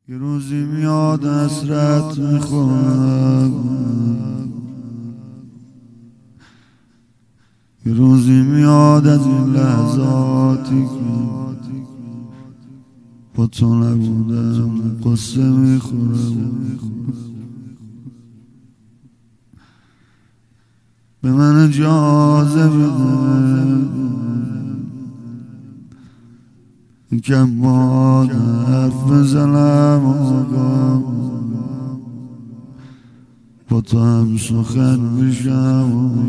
یه روزی میاد حسرت میخورم، یه روزی میاد از این لحظاتی که با تو نبودم قصه میخورم. به من اجازه بده یکم با حرف بزنم آقا، با تو هم سخن میشم.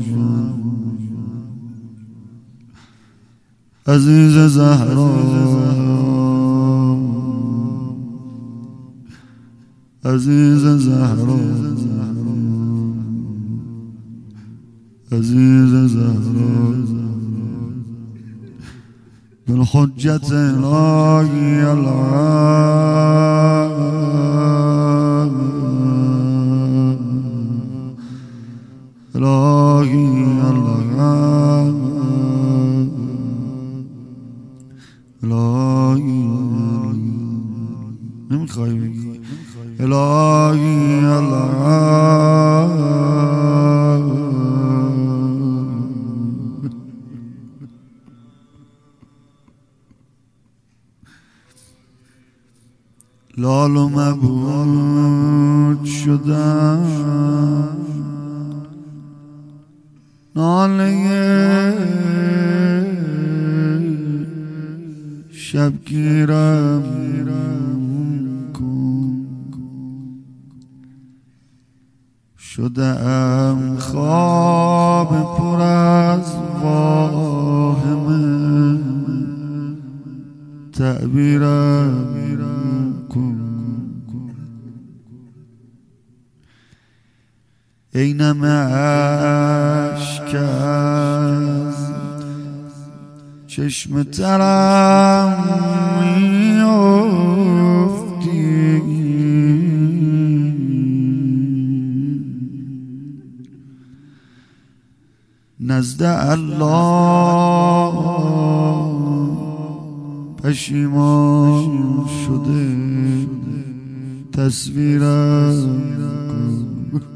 عزیز زهرا، عزیز زهرا، عزیز زهرا، بالحجة الهی الهی الهی نمیخوای بگی الهی لال و مبهوت شدم، ناله شبگیرم کن. شدم خواب پر از واهمه، تعبیرم کن. اینم اشک از چشم ترم میافتی، نزد الله پشیمان شده تصویرم کن.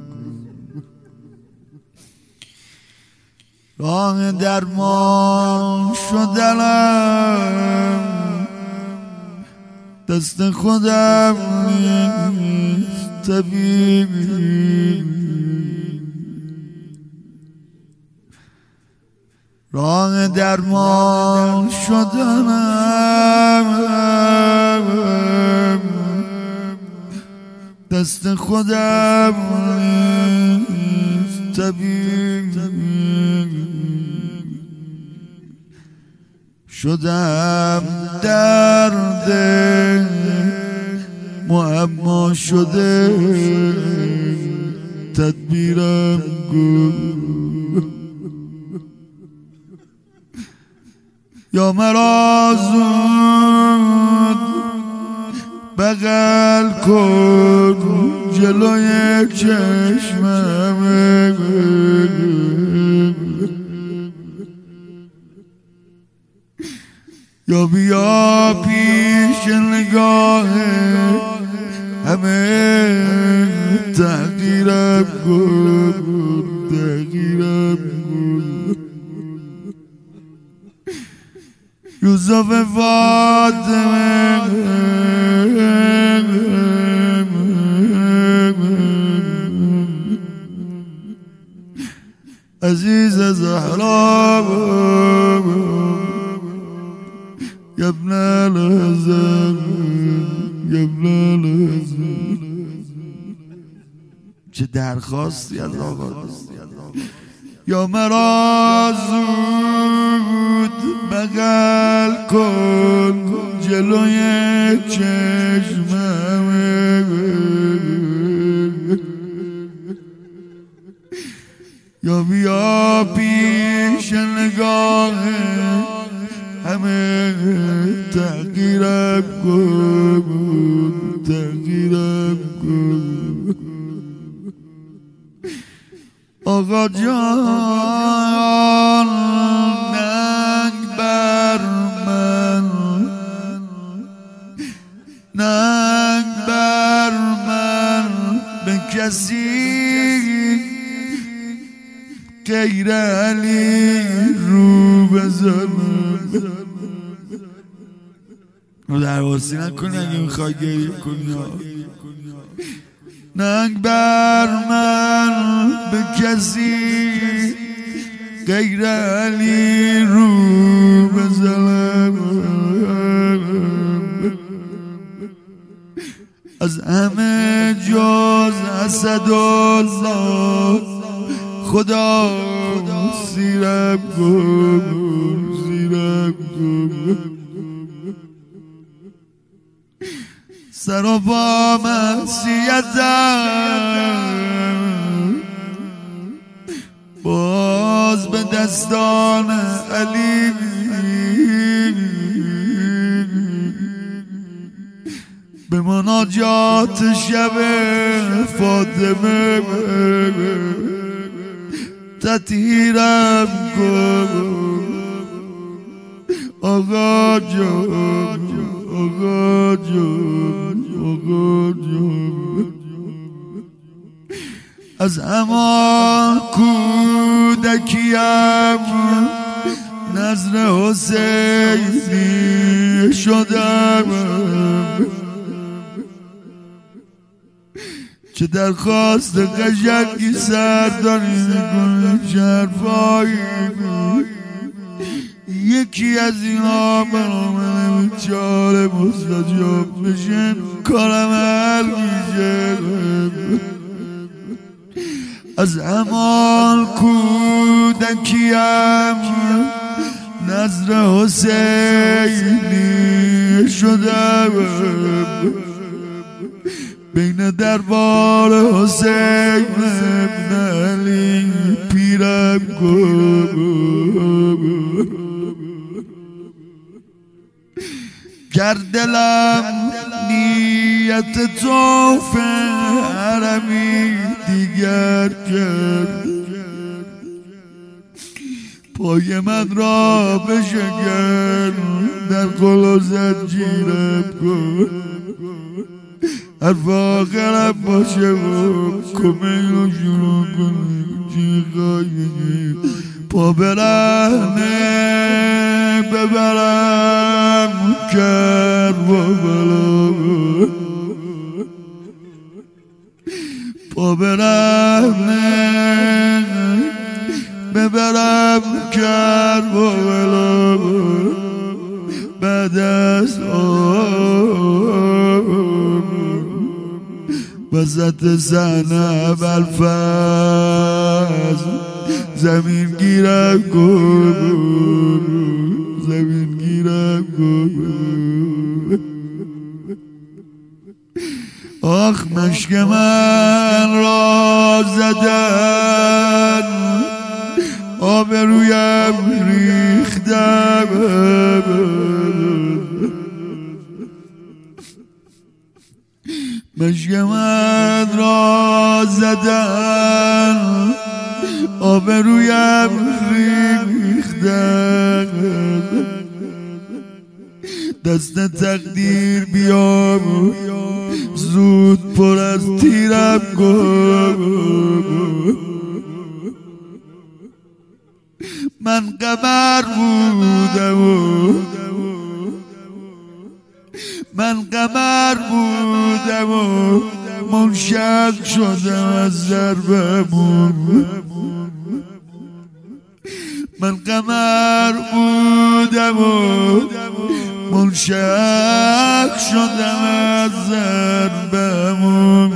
راه درمان شدنم دست خودم نیست طبیبی، راه درمان شدنم دست خودم نیست طبیبی. شدم درد معما شده تدبیرم کن. یا مرا زود بغل کن جلوی چشمم، یا بیا پیش نگاه همه تحقیرم کن، تحقیرم کن. یوسف فاطمه عزیز زهرا، یا ابن الحسن، یا ابن الحسن. چه درخواستی از آقا، یا مرا زود بغل کن جلوی چشمم، یا بیا پیش نگاه همه تحقیرم کن، تحقیرم کن. آقا جان ننگ بر من، ننگ بر کسی غیر علی رو بزنم. رو درواسی نکنی اگه میخوای گریه کنی. ننگ بر من به کسی غیر علی رو بزنم. از همه جز اسدالله خدا سیرم کن، سیرم کن. سراپا معصیتم باز به دستان علی. به مناجات شب فاطمه تطهیرم کن. آقا جان، آقا جان، آقا جان. از همان کودکیم نظر حسینی شدم. چه درخواست قشنگی سرداری میکنی، شرفایی یکی از اینا برام نمیچاره مستجاب بشن کارم حل میشه. از همان کودکیم نظر حسینی شدم. بین دربار حسین ابن علی پیرم کن. گر دلم نیت طوف حرمی دیگر کرد، پای من را بشکن در قل و زنجیرم کن. حرف آخرم باشه و کمیل رو شروع کنی. چی خواهی پا برهنه ببرم کرد و بلا. پا برهنه ببرم کرد و بلا. بعد از وسط صحنه ابوالفضل زمین گیرم کن، زمین گیرم کن. آخ مشک من را زدن آبرویم ریختم. مشک من را زدن آبرویم ریختن. دست تقدیر بیام زود پر از تیرم کن. من قمر بودم و من قمر بودم و منشق شدم از ضربمون. من قمر بودم و منشق شدم از ضربمون.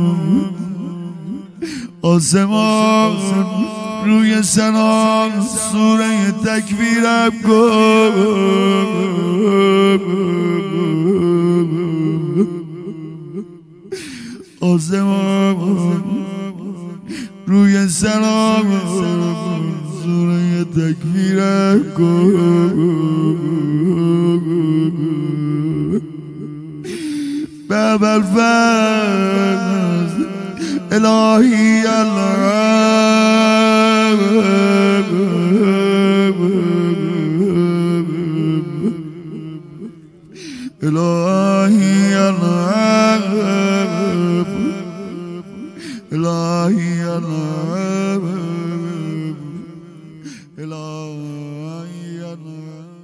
آسمان روی سنان سوره تکبیرم کن. آسمان روی سنان سوره تکبیرم کن. به ابوالفضل الهی الله الهی الله الهی الهی الهی